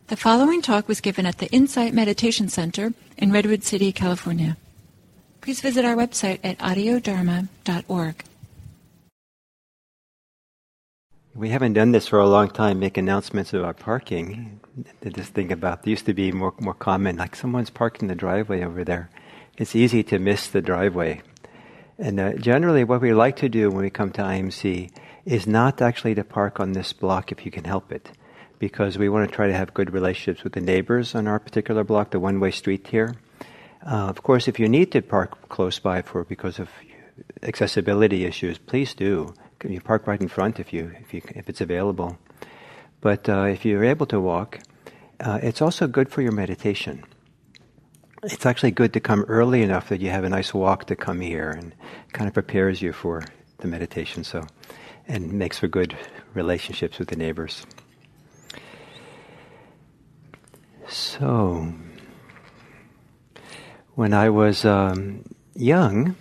The following talk was given at the Insight Meditation Center in Redwood City, California. Please visit our website at audiodharma.org. We haven't done this for a long time, make announcements about parking. Just think about, it used to be more common, like someone's parked in the driveway over there. It's easy to miss the driveway. And generally what we like to do when we come to IMC is not actually to park on this block if you can help it, because we want to try to have good relationships with the neighbors on our particular block, the one-way street here. Of course, if you need to park close by because of accessibility issues, please do. You park right in front if it's available. But if you're able to walk, it's also good for your meditation. It's actually good to come early enough that you have a nice walk to come here, and kind of prepares you for the meditation. And makes for good relationships with the neighbors. So, when I was young,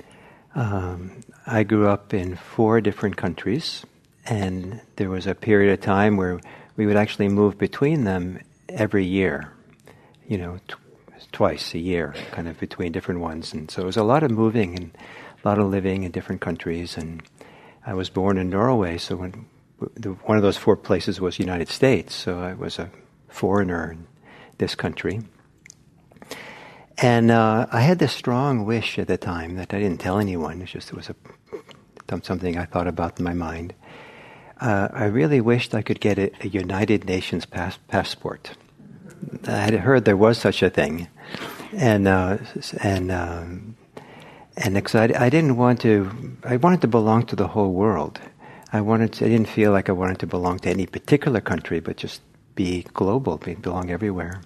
I grew up in 4 different countries, and there was a period of time where we would actually move between them every year, twice a year, kind of between different ones. And so it was a lot of moving and a lot of living in different countries. And I was born in Norway, so one of those 4 places was the United States, so I was a foreigner in this country. And I had this strong wish at the time that I didn't tell anyone. It was something I thought about in my mind. I really wished I could get a United Nations passport. I had heard there was such a thing, and because I didn't want to. I wanted to belong to the whole world. I didn't feel like I wanted to belong to any particular country, but just be global, belong everywhere.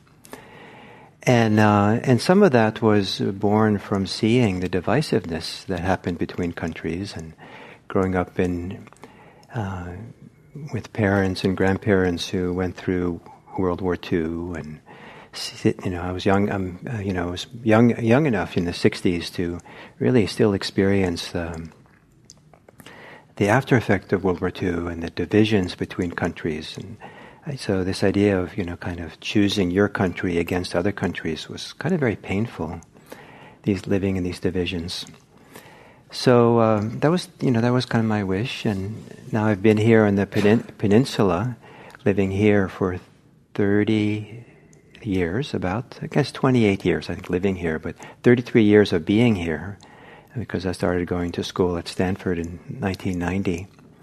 And some of that was born from seeing the divisiveness that happened between countries, and growing up with parents and grandparents who went through World War II, and I was young. I was young enough in the '60s to really still experience the after effect of World War II and the divisions between countries. And so this idea of, kind of choosing your country against other countries was kind of very painful, living in these divisions. So that was kind of my wish. And now I've been here on the peninsula, living here for 30 years, 28 years, I think, living here, but 33 years of being here, because I started going to school at Stanford in 1990.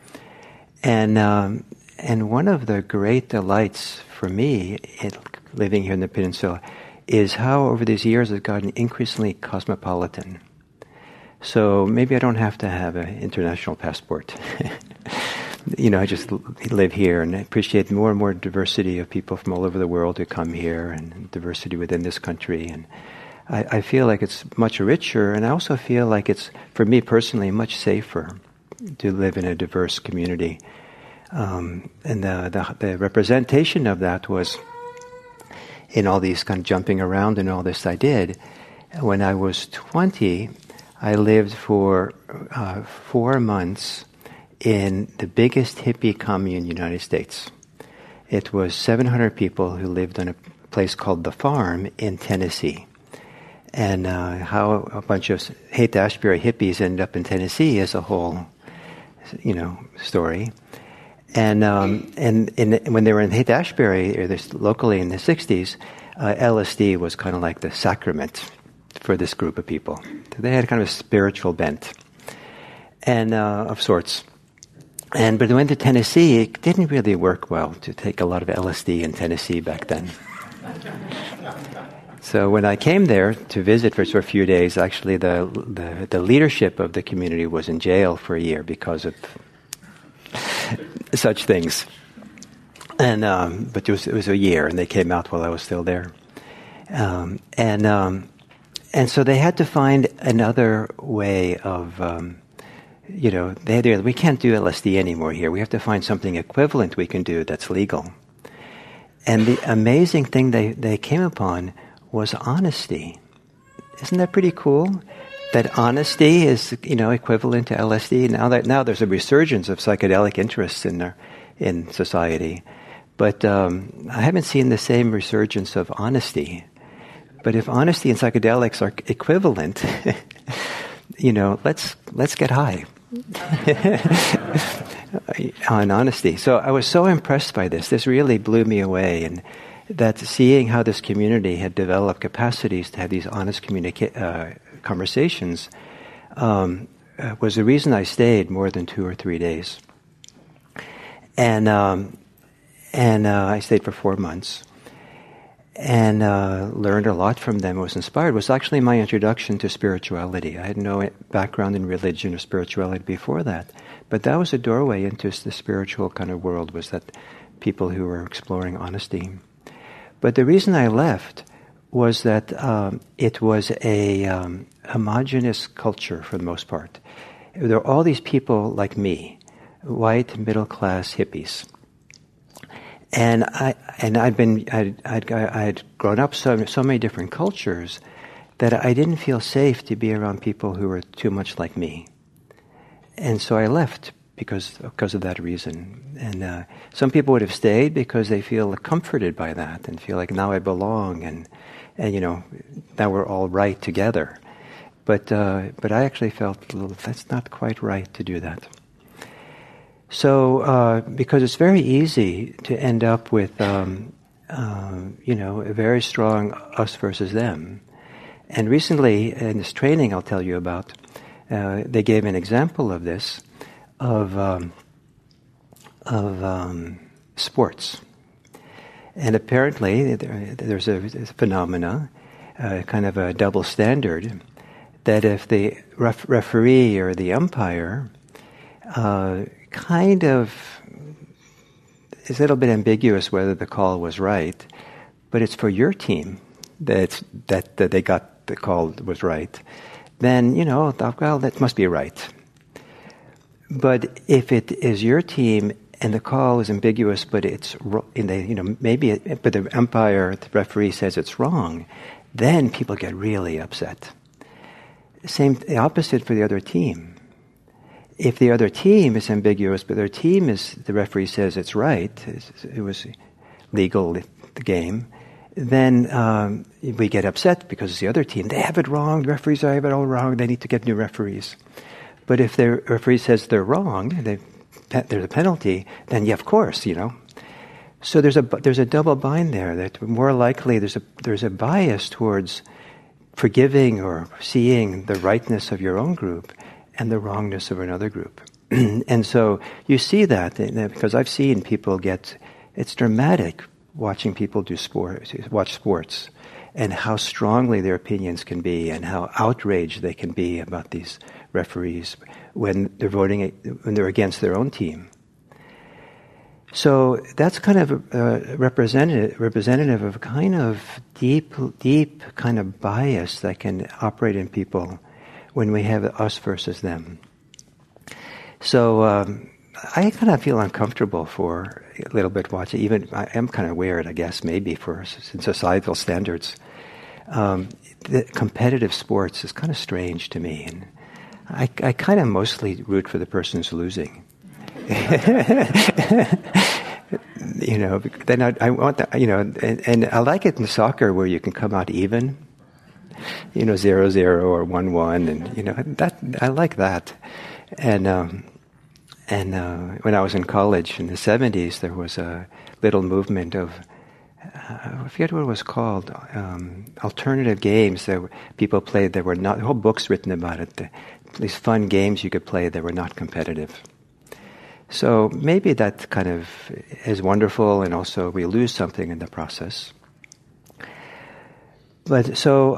And one of the great delights for me living here in the peninsula is how over these years it's gotten increasingly cosmopolitan. So maybe I don't have to have an international passport. I just live here and appreciate more and more diversity of people from all over the world who come here, and diversity within this country. And I feel like it's much richer, and I also feel like it's, for me personally, much safer to live in a diverse community. And the representation of that was in all these kind of jumping around and all this I did. When I was 20, I lived for 4 months in the biggest hippie commune in the United States. It was 700 people who lived on a place called The Farm in Tennessee. And how a bunch of Haight-Ashbury hippies ended up in Tennessee is a whole, story. And when they were in Haight-Ashbury, or locally in the 60s, LSD was kind of like the sacrament for this group of people. They had kind of a spiritual bent, and of sorts. But when I went to Tennessee, it didn't really work well to take a lot of LSD in Tennessee back then. So when I came there to visit for a few days, actually the leadership of the community was in jail for a year because of such things. And but it was a year, and they came out while I was still there. And so they had to find another way of. We can't do LSD anymore here. We have to find something equivalent we can do that's legal. And the amazing thing they came upon was honesty. Isn't that pretty cool? That honesty is, equivalent to LSD. Now there's a resurgence of psychedelic interests in society, But I haven't seen the same resurgence of honesty. But if honesty and psychedelics are equivalent, let's get high on honesty. So I was so impressed by this. This really blew me away, and that seeing how this community had developed capacities to have these honest conversations was the reason I stayed more than 2 or 3 days. And I stayed for 4 months and learned a lot from them. I was inspired. It was actually my introduction to spirituality. I had no background in religion or spirituality before that. But that was a doorway into the spiritual kind of world, was that people who were exploring honesty. But the reason I left was that it was a homogenous culture for the most part. There were all these people like me, white, middle-class hippies. And I'd grown up so many different cultures that I didn't feel safe to be around people who were too much like me. And so I left because of that reason. And some people would have stayed because they feel comforted by that and feel like now I belong and now we're all right together. But I actually felt that's not quite right to do that. So, because it's very easy to end up with, a very strong us versus them. And recently, in this training I'll tell you about, they gave an example of this, of sports. And apparently, there's a phenomena, kind of a double standard, that if the referee or the umpire kind of is a little bit ambiguous whether the call was right, but it's for your team that they got the call was right, then, well, that must be right. But if it is your team and the call is ambiguous, but it's but the umpire, the referee says it's wrong, then people get really upset. The opposite for the other team. If the other team is ambiguous, but their team the referee says it's right, it was legal, the game, then we get upset because it's the other team. They have it wrong, the referees have it all wrong, they need to get new referees. But if the referee says they're wrong, there's a penalty, then of course, So there's a double bind there, that more likely there's a bias towards forgiving or seeing the rightness of your own group and the wrongness of another group. And so you see that, because I've seen people it's dramatic watching people watch sports, and how strongly their opinions can be, and how outraged they can be about these referees when they're against their own team. So that's kind of representative of a kind of deep kind of bias that can operate in people when we have us versus them. So I kind of feel uncomfortable for a little bit watching. Even I am kind of weird, I guess, maybe for societal standards. The competitive sports is kind of strange to me, and I kind of mostly root for the person who's losing. Then I want that, and I like it in soccer where you can come out even. 0-0 or 1-1, and that I like that. And when I was in college in the 70s, there was a little movement of I forget what it was called, alternative games that people played that were not. Whole books written about it. These fun games you could play that were not competitive. So maybe that kind of is wonderful, and also we lose something in the process. But so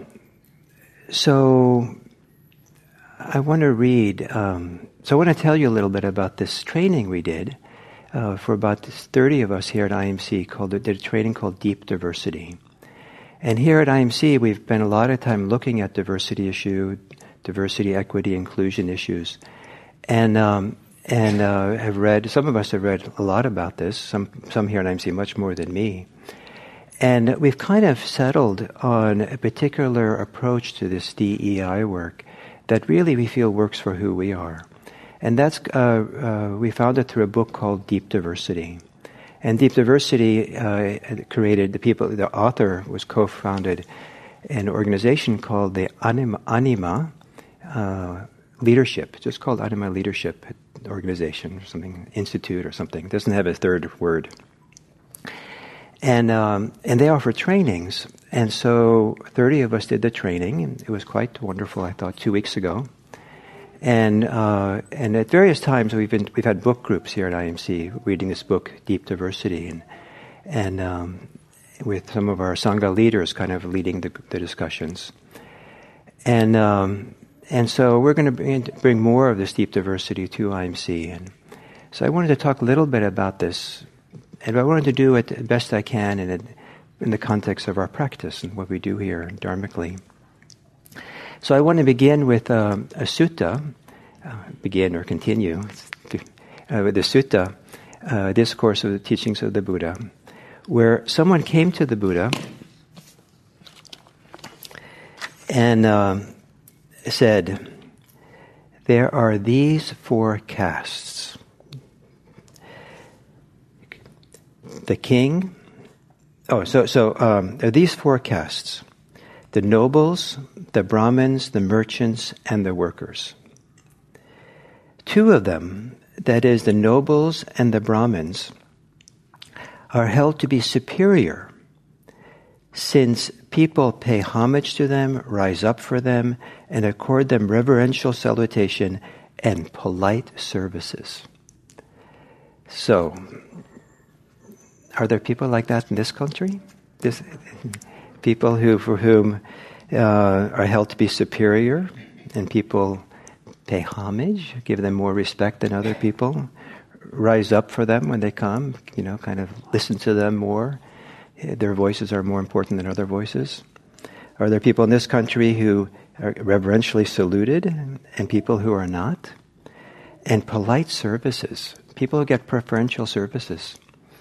I want to read. So I want to tell you a little bit about this training we did for about 30 of us here at IMC. Did a training called Deep Diversity. And here at IMC, we've spent a lot of time looking at diversity issue, diversity, equity, inclusion issues, and have read. Some of us have read a lot about this. Some here at IMC much more than me. And we've kind of settled on a particular approach to this DEI work that really we feel works for who we are. And that's we found it through a book called Deep Diversity. And Deep Diversity created, the author was co-founded an organization called the Anima Leadership, just called Anima Leadership Organization, or something, institute or something. It doesn't have a third word. And they offer trainings. And so 30 of us did the training, and it was quite wonderful, I thought, 2 weeks ago. And at various times we've had book groups here at IMC reading this book, Deep Diversity, and with some of our Sangha leaders kind of leading the discussions. And so we're going to bring more of this Deep Diversity to IMC. And so I wanted to talk a little bit about this, and I wanted to do it the best I can in the context of our practice and what we do here dharmically. So I want to begin with a sutta, begin or continue with the sutta, Discourse of the Teachings of the Buddha, where someone came to the Buddha and said, there are these 4 castes. The king, there are these 4 castes. The nobles, the Brahmins, the merchants, and the workers. 2 of them, that is, the nobles and the Brahmins, are held to be superior, since people pay homage to them, rise up for them, and accord them reverential salutation and polite services. So, are there people like that in this country? People for whom are held to be superior, and people pay homage, give them more respect than other people, rise up for them when they come, kind of listen to them more. Their voices are more important than other voices. Are there people in this country who are reverentially saluted and people who are not? And polite services, people who get preferential services.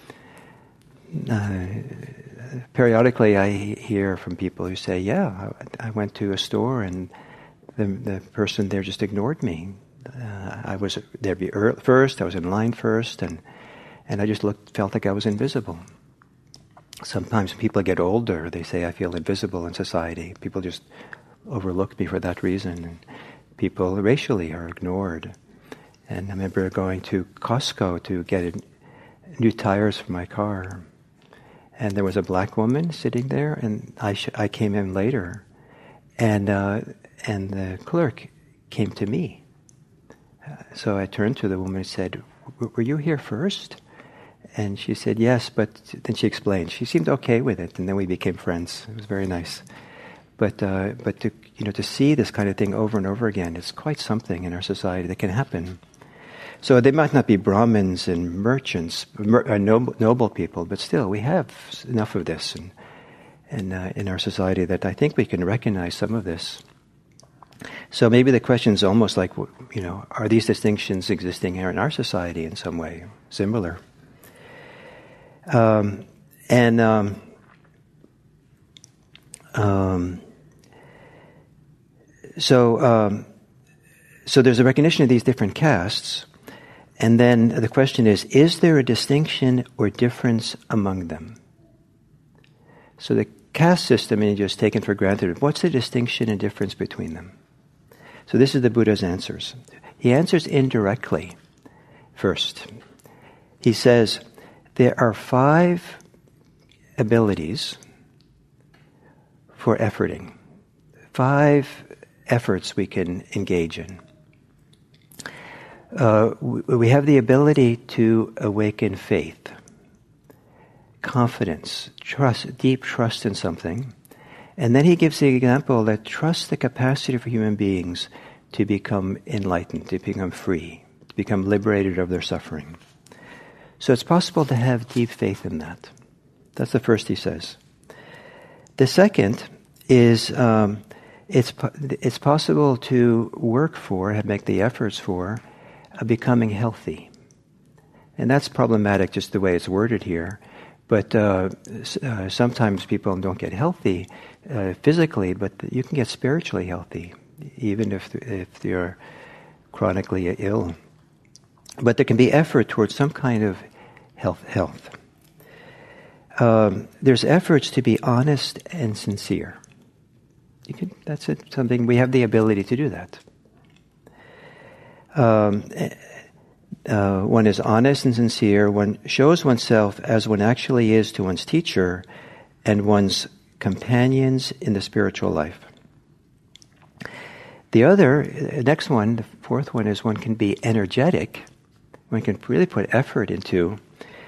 Periodically I hear from people who say, yeah, I went to a store and the person there just ignored me. I was there first, I was in line first, and I just felt like I was invisible. Sometimes when people get older, they say, I feel invisible in society. People just overlook me for that reason. And people racially are ignored. And I remember going to Costco to get new tires for my car. And there was a black woman sitting there, and I came in later. And the clerk came to me. So I turned to the woman and said, were you here first? And she said, yes, but then she explained. She seemed okay with it, and then we became friends. It was very nice. But to see this kind of thing over and over again, it's quite something in our society that can happen. So they might not be Brahmins and merchants, noble people, but still we have enough of this in our society that I think we can recognize some of this. So maybe the question is almost like, are these distinctions existing here in our society in some way, similar? So there's a recognition of these different castes, and then the question is there a distinction or difference among them? So the caste system is just taken for granted. What's the distinction and difference between them? So this is the Buddha's answers. He answers indirectly first. He says, there are 5 abilities for efforting. 5 efforts we can engage in. We have the ability to awaken faith, confidence, trust, deep trust in something. And then he gives the example that trust the capacity for human beings to become enlightened, to become free, to become liberated of their suffering. So it's possible to have deep faith in that. That's the first he says. The second is it's possible to work for, make the efforts for, becoming healthy. And that's problematic just the way it's worded here. But sometimes people don't get healthy physically, but you can get spiritually healthy, even if you're chronically ill. But there can be effort towards some kind of health. there's efforts to be honest and sincere. That's it. Something we have the ability to do that. One is honest and sincere. One shows oneself as one actually is to one's teacher and one's companions in the spiritual life. The next one, the fourth one, is one can be energetic. One can really put effort into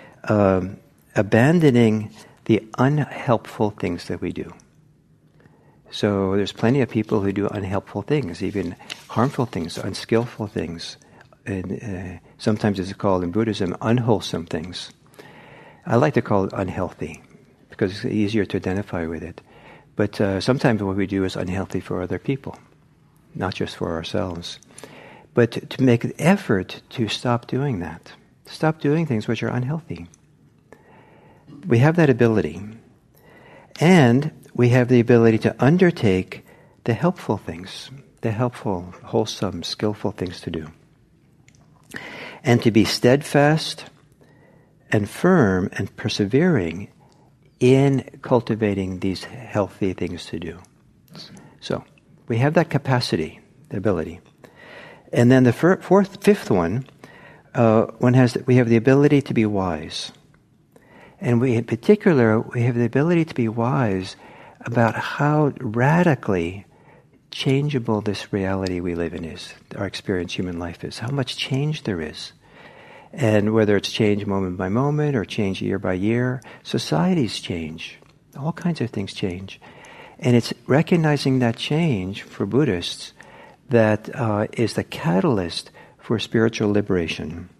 abandoning the unhelpful things that we do. So there's plenty of people who do unhelpful things, even harmful things, unskillful things. And sometimes it's called in Buddhism unwholesome things. I like to call it unhealthy because it's easier to identify with it. But sometimes what we do is unhealthy for other people, not just for ourselves. But to make an effort to stop doing that, stop doing things which are unhealthy. We have that ability. And we have the ability to undertake the helpful things, the helpful, wholesome, skillful things to do. And to be steadfast and firm and persevering in cultivating these healthy things to do. So, we have that capacity, the ability. And then the fifth one, we have the ability to be wise. And in particular, we have the ability to be wise about how radically changeable this reality we live in is, our experience, human life is, how much change there is. And whether it's change moment by moment or change year by year, societies change. All kinds of things change. And it's recognizing that change for Buddhists that is the catalyst for spiritual liberation,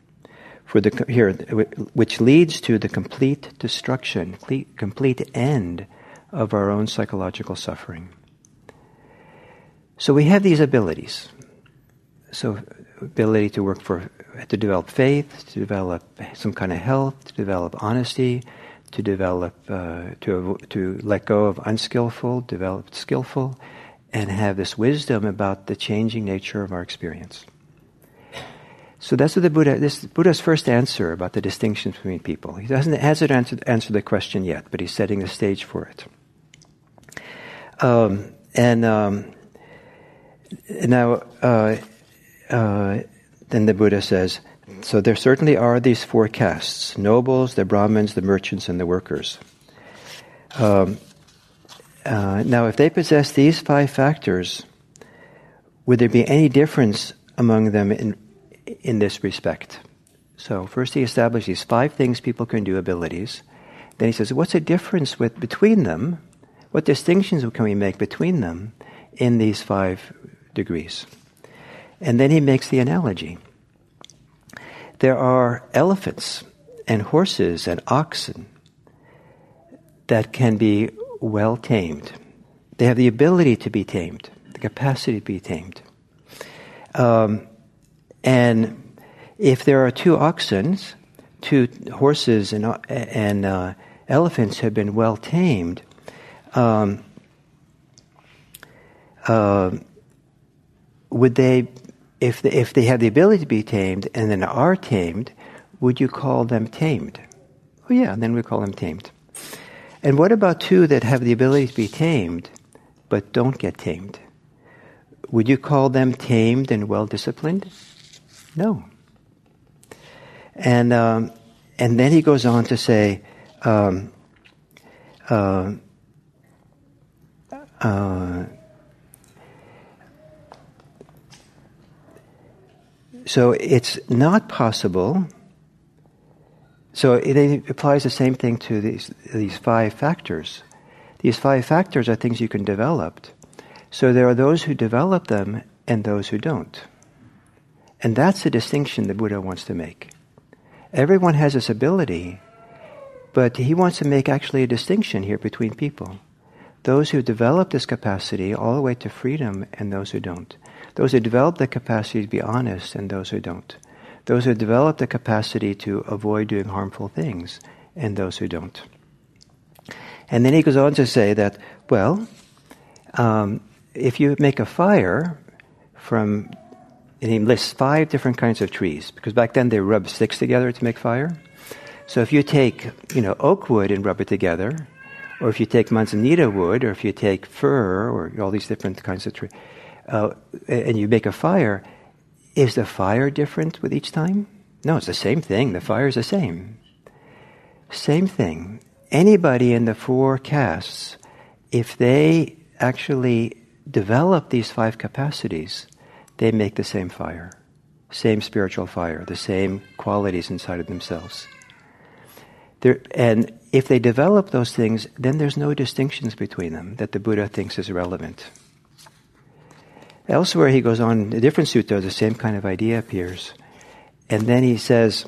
which leads to the complete destruction, complete end of our own psychological suffering. So we have these abilities. So ability to develop faith, to develop some kind of health, to develop honesty, to develop, to let go of unskillful, develop skillful, and have this wisdom about the changing nature of our experience. So that's what Buddha's first answer about the distinctions between people. He hasn't answered the question yet, but he's setting the stage for it. Then the Buddha says, so there certainly are these four castes: nobles, the Brahmins, the merchants, and the workers. Now, if they possess these five factors, would there be any difference among them in this respect? So first he established these five things people can do, abilities. Then he says, what's the difference between them? What distinctions can we make between them in these 5 degrees? And then he makes the analogy. There are elephants and horses and oxen that can be well tamed. They have the ability to be tamed, the capacity to be tamed. And if there are 2 oxen, 2 horses and elephants have been well tamed, would they, if they have the ability to be tamed and then are tamed, would you call them tamed? Oh yeah, then we call them tamed. And what about 2 that have the ability to be tamed but don't get tamed? Would you call them tamed and well disciplined? No. And then he goes on to say, so it's not possible. So it applies the same thing to these 5 factors. These 5 factors are things you can develop. So there are those who develop them and those who don't. And that's the distinction the Buddha wants to make. Everyone has this ability, but he wants to make actually a distinction here between people. Those who develop this capacity all the way to freedom and those who don't. Those who develop the capacity to be honest and those who don't. Those who develop the capacity to avoid doing harmful things and those who don't. And then he goes on to say that, well, if you make a fire and he lists 5 different kinds of trees, because back then they rubbed sticks together to make fire. So if you take, oak wood and rub it together, or if you take manzanita wood, or if you take fir, or all these different kinds of trees, and you make a fire, is the fire different with each time? No, it's the same thing. The fire is the same. Same thing. Anybody in the 4 castes, if they actually develop these 5 capacities, they make the same fire, same spiritual fire, the same qualities inside of themselves. And if they develop those things, then there's no distinctions between them that the Buddha thinks is relevant. Elsewhere he goes on, a different sutta, the same kind of idea appears. And then he says,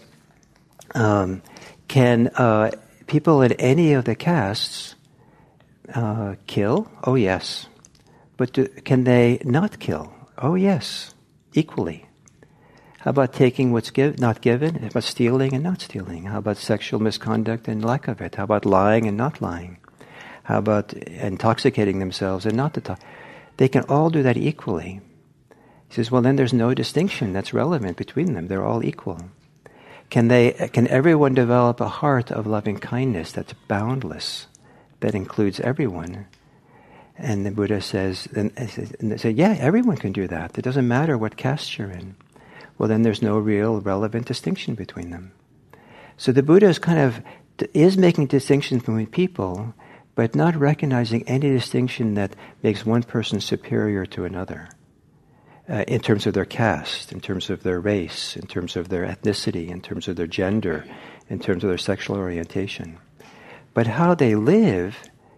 can people in any of the castes kill? Oh yes. But can they not kill? Oh yes, equally. How about taking what's not given? How about stealing and not stealing? How about sexual misconduct and lack of it? How about lying and not lying? How about intoxicating themselves and not They can all do that equally. He says, well, then there's no distinction that's relevant between them. They're all equal. Can everyone develop a heart of loving kindness that's boundless, that includes everyone? And the Buddha says, and they say, yeah, everyone can do that. It doesn't matter what caste you're in. Well, then there's no real relevant distinction between them. So the Buddha is making distinctions between people, but not recognizing any distinction that makes one person superior to another. In terms of their caste, in terms of their race, in terms of their ethnicity, in terms of their gender, in terms of their sexual orientation. But how they live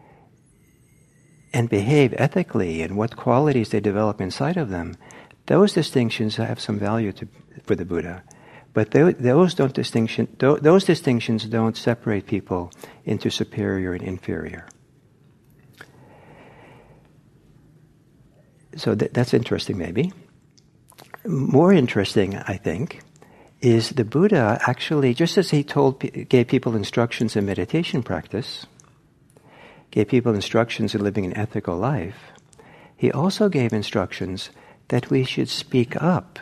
and behave ethically and what qualities they develop inside of them, those distinctions have some value for the Buddha. But those distinctions don't separate people into superior and inferior. So that's interesting, maybe. More interesting, I think, is the Buddha actually, just as he gave people instructions in meditation practice, gave people instructions in living an ethical life, he also gave instructions that we should speak up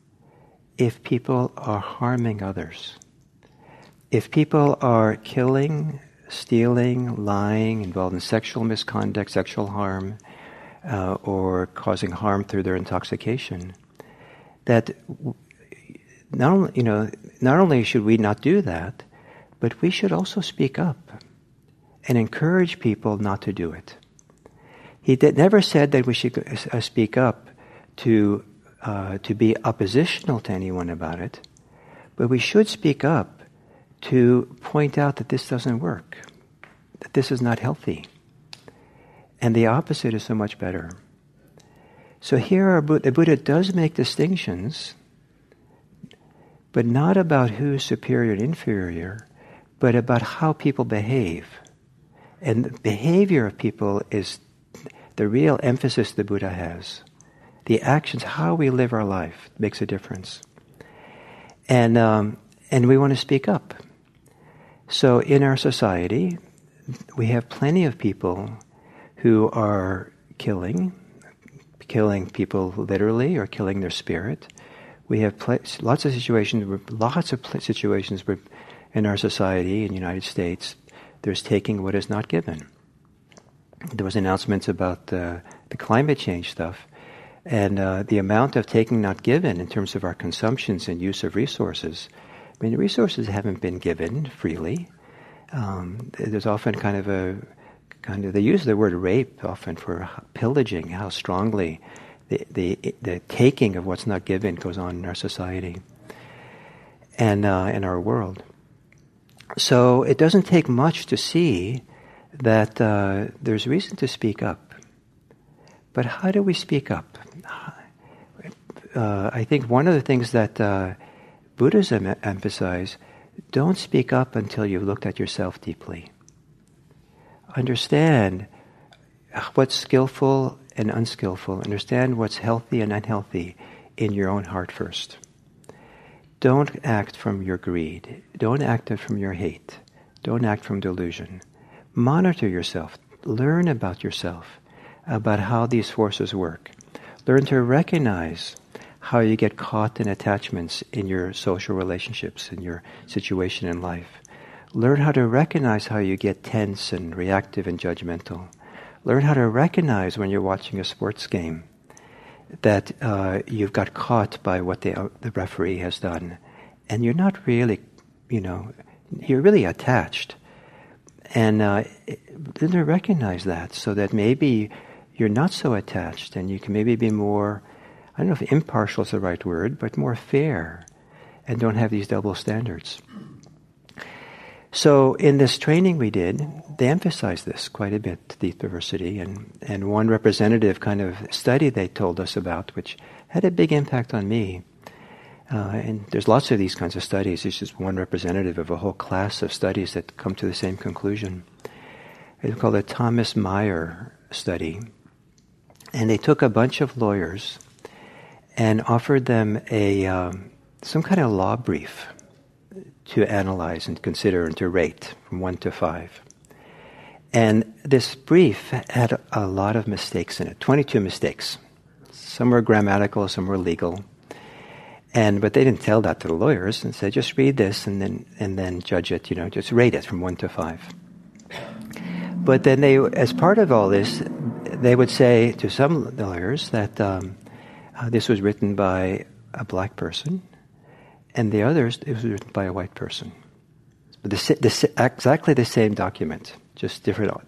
if people are harming others. If people are killing, stealing, lying, involved in sexual misconduct, sexual harm, or causing harm through their intoxication, that not only should we not do that, but we should also speak up and encourage people not to do it. He never said that we should speak up to be oppositional to anyone about it, but we should speak up to point out that this doesn't work, that this is not healthy. And the opposite is so much better. So here the Buddha does make distinctions, but not about who's superior and inferior, but about how people behave. And the behavior of people is the real emphasis the Buddha has. The actions, how we live our life, makes a difference. And we want to speak up. So in our society, we have plenty of people who are killing people literally or killing their spirit. We have lots of situations where in our society, in the United States, there's taking what is not given. There was announcements about the climate change stuff, and the amount of taking not given in terms of our consumptions and use of resources. I mean, the resources haven't been given freely. There's often they use the word rape often for pillaging, how strongly the taking of what's not given goes on in our society and in our world. So it doesn't take much to see that there's reason to speak up. But how do we speak up? I think one of the things that Buddhism emphasizes, don't speak up until you've looked at yourself deeply. Understand what's skillful and unskillful. Understand what's healthy and unhealthy in your own heart first. Don't act from your greed. Don't act from your hate. Don't act from delusion. Monitor yourself. Learn about yourself, about how these forces work. Learn to recognize how you get caught in attachments in your social relationships, in your situation in life. Learn how to recognize how you get tense and reactive and judgmental. Learn how to recognize when you're watching a sports game that you've got caught by what the referee has done. And you're not really, you're really attached. And learn to recognize that so that maybe you're not so attached and you can maybe be more, I don't know if impartial is the right word, but more fair and don't have these double standards. So in this training we did, they emphasized this quite a bit, deep diversity, and one representative kind of study they told us about, which had a big impact on me. And there's lots of these kinds of studies. It's just one representative of a whole class of studies that come to the same conclusion. It's called the Thomas Meyer study. And they took a bunch of lawyers and offered them some kind of law brief to analyze and consider and to rate from 1 to 5. And this brief had a lot of mistakes in it, 22 mistakes. Some were grammatical, some were legal. But they didn't tell that to the lawyers and said, just read this and then judge it, just rate it from 1 to 5. But then they, as part of all this, they would say to some lawyers that this was written by a black person, and the others, it was written by a white person. But exactly the same document, just different.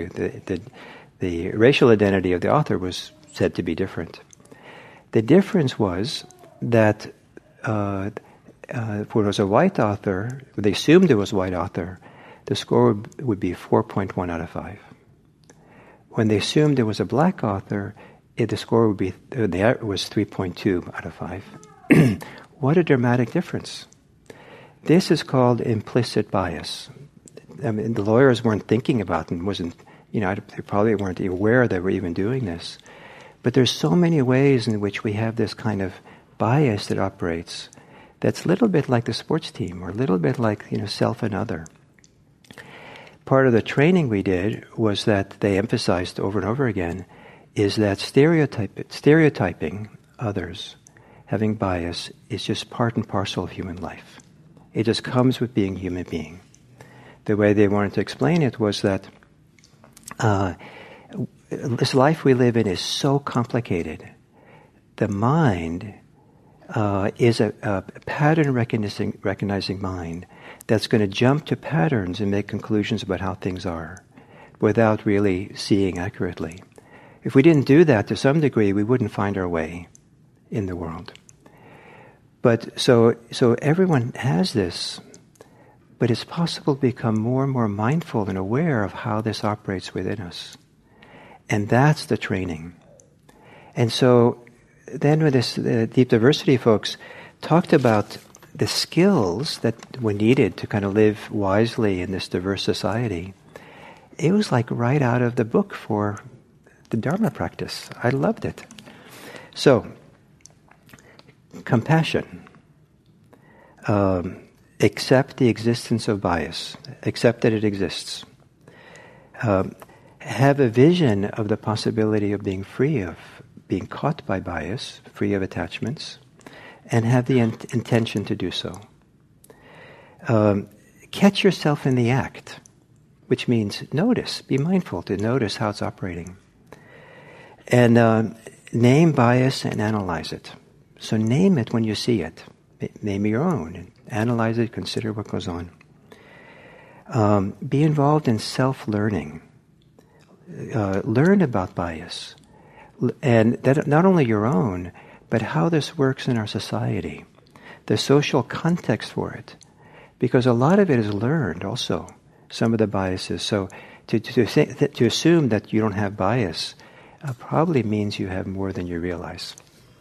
The racial identity of the author was said to be different. The difference was that when it was a white author, they assumed it was a white author, the score would be 4.1 out of 5. When they assumed it was a black author, the score would be was 3.2 out of 5. What a dramatic difference. This is called implicit bias. I mean, the lawyers weren't thinking about it and they probably weren't aware they were even doing this. But there's so many ways in which we have this kind of bias that operates that's a little bit like the sports team or a little bit like, self and other. Part of the training we did was that they emphasized over and over again is that stereotyping others, having bias, is just part and parcel of human life. It just comes with being a human being. The way they wanted to explain it was that this life we live in is so complicated. The mind is a pattern recognizing mind that's going to jump to patterns and make conclusions about how things are without really seeing accurately. If we didn't do that to some degree, we wouldn't find our way in the world. But so everyone has this, but it's possible to become more and more mindful and aware of how this operates within us. And that's the training. And so then with this deep diversity folks talked about the skills that were needed to kind of live wisely in this diverse society. It was like right out of the book for the Dharma practice. I loved it. So, compassion. Accept the existence of bias. Accept that it exists. Have a vision of the possibility of being free of being caught by bias, free of attachments, and have the intention to do so. Catch yourself in the act, which means notice, be mindful to notice how it's operating. And name bias and analyze it. So name it when you see it. Name your own. Analyze it, consider what goes on. Be involved in self-learning. Learn about bias. And that not only your own, but how this works in our society. The social context for it. Because a lot of it is learned also, some of the biases. So to assume that you don't have bias probably means you have more than you realize.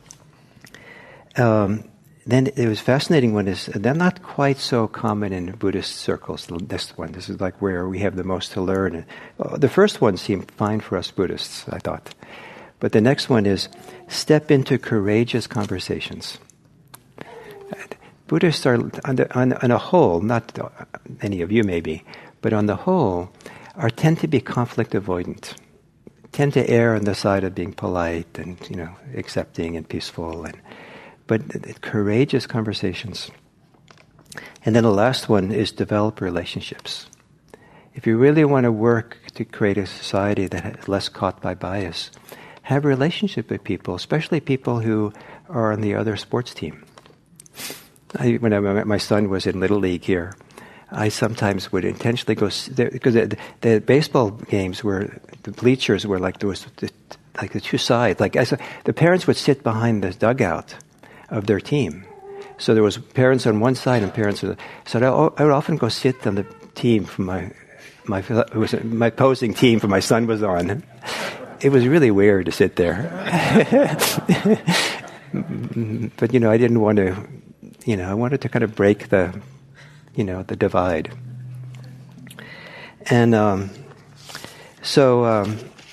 Then it was fascinating one is, they're not quite so common in Buddhist circles, this one. This is like where we have the most to learn. The first one seemed fine for us Buddhists, I thought. But the next one is, step into courageous conversations. Buddhists are, on a whole, not any of you maybe, but on the whole, tend to be conflict avoidant. Tend to err on the side of being polite and, accepting and peaceful. But courageous conversations. And then the last one is develop relationships. If you really want to work to create a society that is less caught by bias, have a relationship with people, especially people who are on the other sports team. When my son was in Little League here, I sometimes would intentionally go because the baseball games the bleachers were like there was like the two sides. The parents would sit behind the dugout of their team, so there was parents on one side and parents on the. So I would often go sit on the team from my opposing team for my son was on. It was really weird to sit there, but I didn't want to. I wanted to kind of break the divide. And so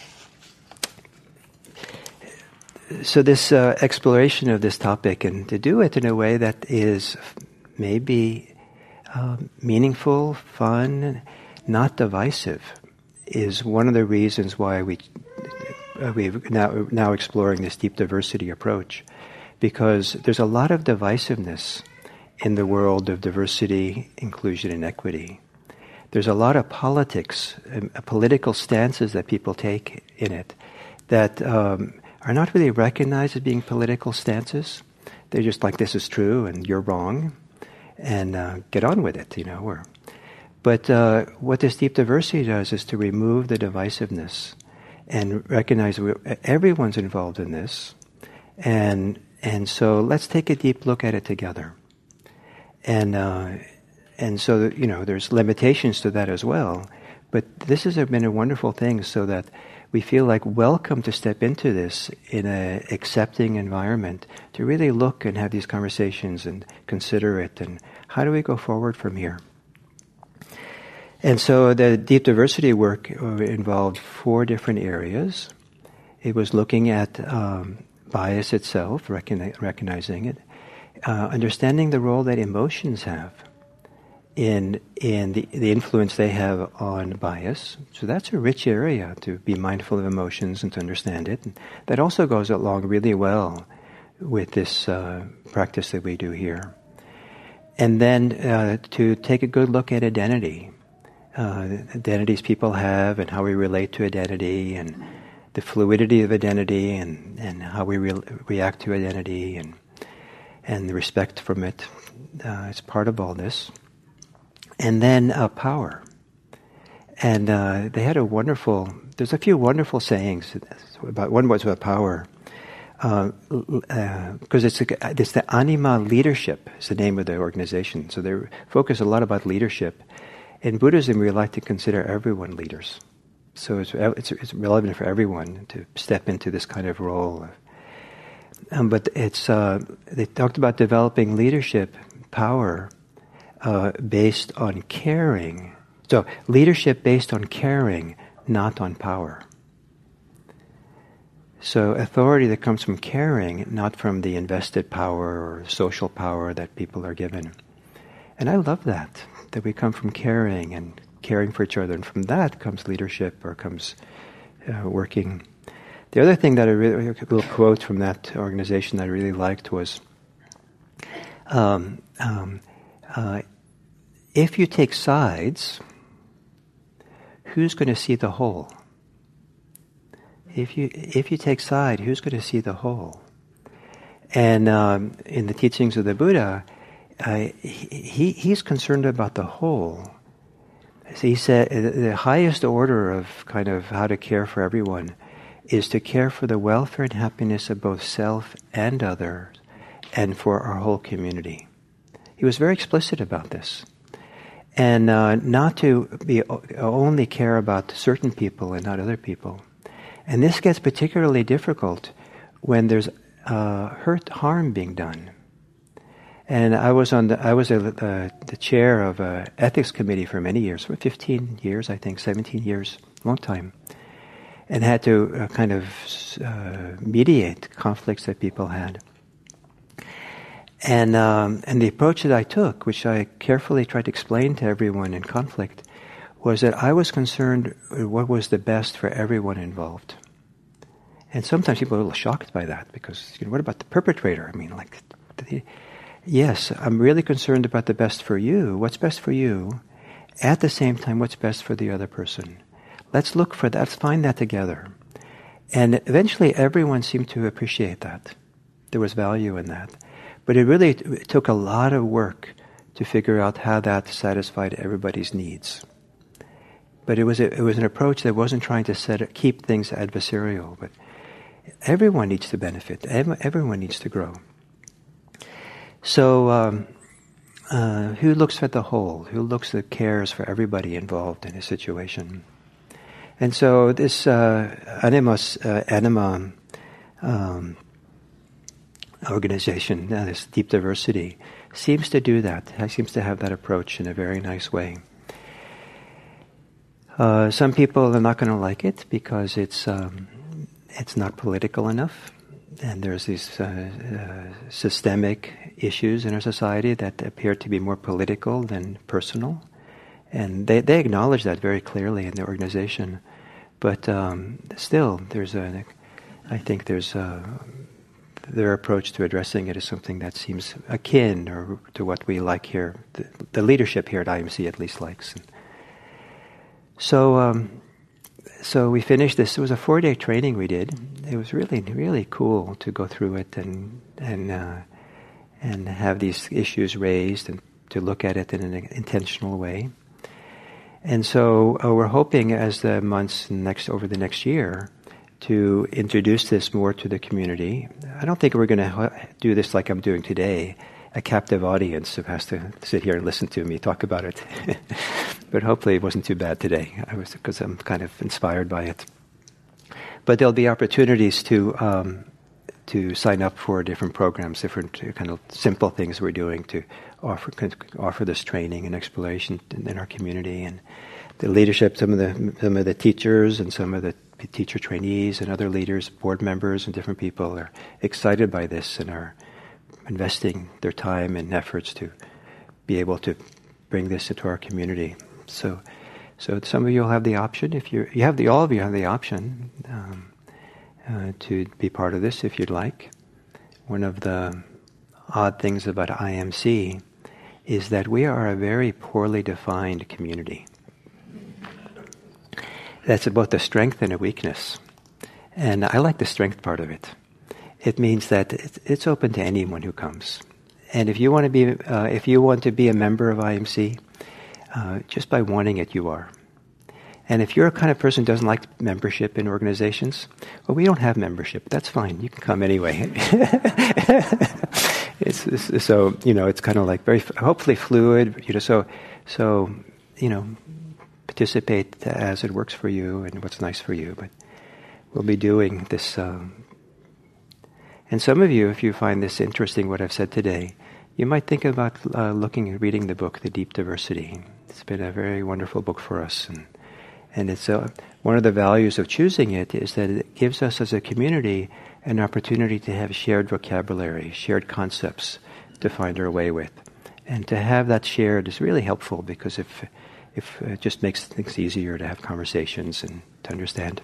this exploration of this topic, and to do it in a way that is maybe meaningful, fun, not divisive, is one of the reasons why we're now exploring this deep diversity approach. Because there's a lot of divisiveness in the world of diversity, inclusion, and equity. There's a lot of politics, political stances that people take in it that are not really recognized as being political stances. They're just like, this is true and you're wrong, and get on with it, But what this deep diversity does is to remove the divisiveness and recognize everyone's involved in this, and so let's take a deep look at it together. And so, there's limitations to that as well. But this has been a wonderful thing so that we feel like welcome to step into this in an accepting environment, to really look and have these conversations and consider it, and how do we go forward from here? And so the deep diversity work involved 4 different areas. It was looking at bias itself, recognizing it, understanding the role that emotions have in the influence they have on bias. So that's a rich area, to be mindful of emotions and to understand it. And that also goes along really well with this practice that we do here. And then to take a good look at identity, identities people have and how we relate to identity, and the fluidity of identity, and how we react to identity, and the respect from it. It's part of all this. And then power. And they had there's a few wonderful sayings about, one was about power. Because it's the Anima Leadership is the name of the organization. So they focus a lot about leadership. In Buddhism, we like to consider everyone leaders. So it's relevant for everyone to step into this kind of role. But they talked about developing leadership, power, based on caring. So leadership based on caring, not on power. So authority that comes from caring, not from the invested power or social power that people are given. And I love that we come from caring and caring for each other, and from that comes leadership, or comes working. The other thing that a little quote from that organization that I really liked was, if you take sides, who's going to see the whole? If you take side, who's going to see the whole? And in the teachings of the Buddha, he's concerned about the whole. So he said the highest order of kind of how to care for everyone is to care for the welfare and happiness of both self and others, and for our whole community. He was very explicit about this. And not to only care about certain people and not other people. And this gets particularly difficult when there's harm being done. And I was the chair of an ethics committee for many years, for 15 years, I think, 17 years, long time, and had to kind of mediate conflicts that people had. And the approach that I took, which I carefully tried to explain to everyone in conflict, was that I was concerned what was the best for everyone involved. And sometimes people are a little shocked by that, because what about the perpetrator? I mean, yes, I'm really concerned about the best for you. What's best for you? At the same time, what's best for the other person? Let's look for that. Let's find that together. And eventually everyone seemed to appreciate that. There was value in that. But it took a lot of work to figure out how that satisfied everybody's needs. But it was an approach that wasn't trying to keep things adversarial. But everyone needs to benefit. Everyone needs to grow. So who looks at the whole? Who cares for everybody involved in a situation? And so this Anima organization, this Deep Diversity, seems to do that. It seems to have that approach in a very nice way. Some people are not going to like it because it's not political enough, and there's these systemic issues in our society that appear to be more political than personal. And they acknowledge that very clearly in the organization. But still, I think their approach to addressing it is something that seems akin or to what we like here. The leadership here at IMC at least likes. So we finished this. It was a 4-day training we did. It was really, really cool to go through it and have these issues raised and to look at it in an intentional way. And so we're hoping as the months over the next year to introduce this more to the community. I don't think we're going to do this like I'm doing today, a captive audience who has to sit here and listen to me talk about it. But hopefully it wasn't too bad today, because I'm kind of inspired by it. But there'll be opportunities to sign up for different programs, different kind of simple things we're doing to offer this training and exploration in our community. And the leadership, some of the teachers and some of the teacher trainees and other leaders, board members and different people are excited by this and are investing their time and efforts to be able to bring this into our community. So some of you will have the option, all of you have the option to be part of this if you'd like. One of the odd things about IMC is that we are a very poorly defined community. That's both a strength and a weakness. And I like the strength part of it. It means that it's open to anyone who comes. And if you want to be a member of IMC, just by wanting it, you are. And if you're a kind of person who doesn't like membership in organizations, well, we don't have membership. That's fine. You can come anyway. It's kind of like very, hopefully fluid. Participate as it works for you and what's nice for you. But we'll be doing this. And some of you, if you find this interesting, what I've said today, you might think about reading the book, The Deep Diversity. It's been a very wonderful book for us. And it's one of the values of choosing it is that it gives us as a community an opportunity to have shared vocabulary, shared concepts to find our way with. And to have that shared is really helpful because if it just makes things easier to have conversations and to understand.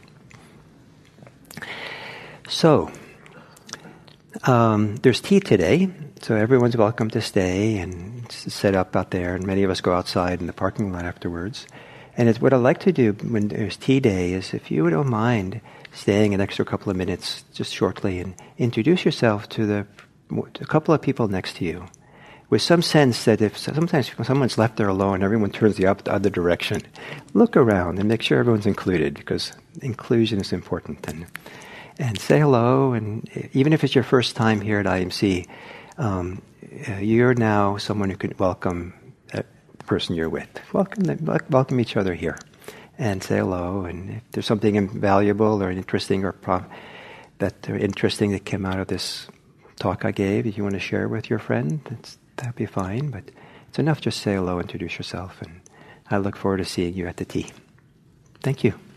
So, there's tea today, so everyone's welcome to stay and set up out there, and many of us go outside in the parking lot afterwards. And what I'd like to do when there's tea day is, if you don't mind staying an extra couple of minutes, just shortly, and introduce yourself to a couple of people next to you, with some sense that if sometimes someone's left there alone, everyone turns the other direction. Look around and make sure everyone's included, because inclusion is important. And say hello, and even if it's your first time here at IMC, you're now someone who can welcome the person you're with. Welcome each other here, and say hello. And if there's something invaluable or interesting that came out of this talk I gave, if you want to share with your friend, that'd be fine. But it's enough just say hello, introduce yourself, and I look forward to seeing you at the tea. Thank you.